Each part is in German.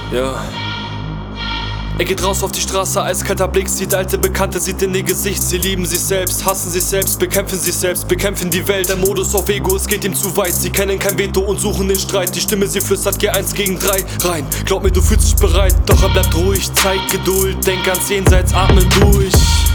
Ja. Er geht raus auf die Straße, eiskalter Blick, sieht alte Bekannte, sieht in ihr Gesicht. Sie lieben sich selbst, hassen sich selbst, bekämpfen die Welt. Der Modus auf Ego, es geht ihm zu weit. Sie kennen kein Veto und suchen den Streit. Die Stimme, sie flüstert, geh 1 gegen 3 rein. Glaub mir, du fühlst dich bereit, doch er bleibt ruhig. Zeig Geduld, denk ans Jenseits, atme durch.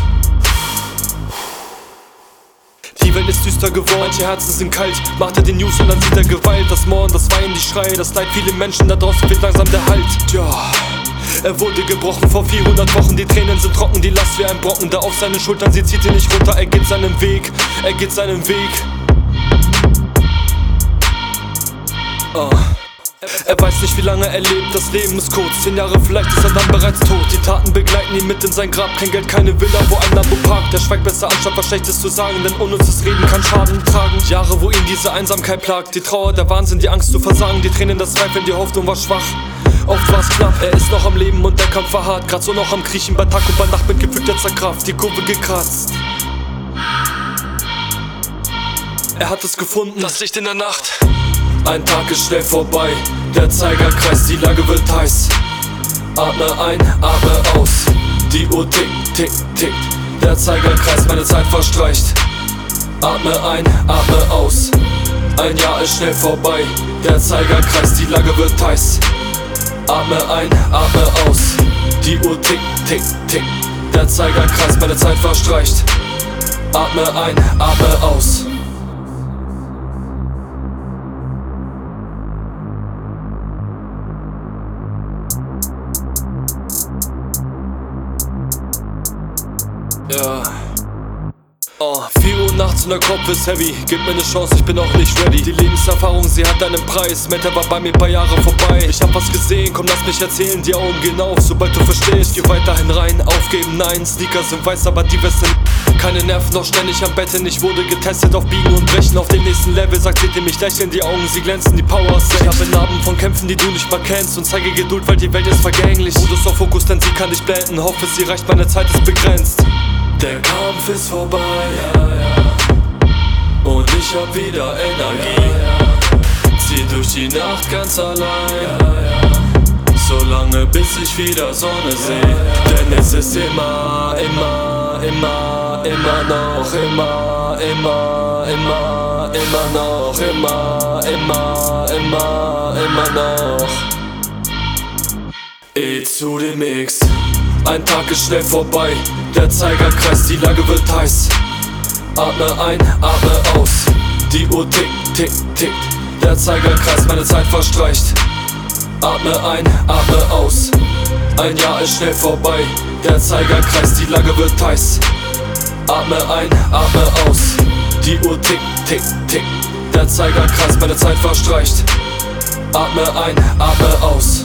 Die Welt ist düster geworden, manche Herzen sind kalt. Macht er den News und dann sieht er Gewalt. Das Morden, das Weinen, die Schreie, das Leid, viele Menschen da draußen wird langsam der Halt. Tja. Er wurde gebrochen vor 400 Wochen, die Tränen sind trocken, die Last wie ein Brocken da auf seinen Schultern, sie zieht ihn nicht runter, er geht seinen Weg, er geht seinen Weg. Er weiß nicht, wie lange er lebt, das Leben ist kurz, 10 Jahre, vielleicht ist er dann bereits tot. Die Taten begleiten ihn mit in sein Grab, kein Geld, keine Villa, wo ein Lambo parkt. Er schweigt besser anstatt was Schlechtes zu sagen, denn unnützes Reden kann Schaden tragen. Jahre, wo ihn diese Einsamkeit plagt, die Trauer, der Wahnsinn, die Angst zu versagen, die Tränen, das Zweifeln, die Hoffnung war schwach. Oft war's knapp, er ist noch am Leben und der Kampf war hart. Grad so noch am Kriechen bei Tag und bei Nacht mit gefühlter Kraft, die Kurve gekratzt. Er hat es gefunden, das Licht in der Nacht. Ein Tag ist schnell vorbei, der Zeiger kreist, die Lage wird heiß. Atme ein, atme aus, die Uhr tickt, tickt, tickt. Der Zeiger kreist, meine Zeit verstreicht. Atme ein, atme aus, ein Jahr ist schnell vorbei. Der Zeiger kreist, die Lage wird heiß. Atme ein, atme aus, die Uhr tickt, tickt, tickt. Der Zeiger kreist, meine Zeit verstreicht. Atme ein, atme aus. Ja. 4 Uhr nachts und der Kopf ist heavy. Gib mir ne Chance, ich bin noch nicht ready. Die Lebenserfahrung, sie hat einen Preis. Meta war bei mir paar Jahre vorbei. Ich hab was gesehen, komm lass mich erzählen. Die Augen gehen auf, sobald du verstehst. Geh weiterhin rein, aufgeben, nein. Sneakers sind weiß, aber die Weste keine Nerven, noch ständig am Bett hin. Ich wurde getestet auf Biegen und Brechen. Auf dem nächsten Level sagt, seht ihr mich lächeln. Die Augen, sie glänzen, die Power ist. Ich habe Narben von Kämpfen, die du nicht mal kennst. Und zeige Geduld, weil die Welt ist vergänglich. Modus auf Fokus, denn sie kann dich blenden. Hoffe, sie reicht, meine Zeit ist begrenzt. Der Kampf ist vorbei, ja, ja. Und ich hab wieder Energie, ja, ja. Zieh durch die Nacht ganz allein, ja, ja. Solange bis ich wieder Sonne seh, ja, ja. Denn es ist immer, immer, immer, immer noch, immer, immer, immer, immer noch, immer, immer, immer, immer noch. Zu dem Mix. Ein Tag ist schnell vorbei, der Zeiger kreist, die Lage wird heiß. Atme ein, atme aus, die Uhr tickt, tickt, tickt. Der Zeiger kreist, meine Zeit verstreicht. Atme ein, atme aus, ein Jahr ist schnell vorbei. Der Zeiger kreist, die Lage wird heiß. Atme ein, atme aus, die Uhr tickt, tickt, tickt. Der Zeiger kreist, meine Zeit verstreicht. Atme ein, atme aus.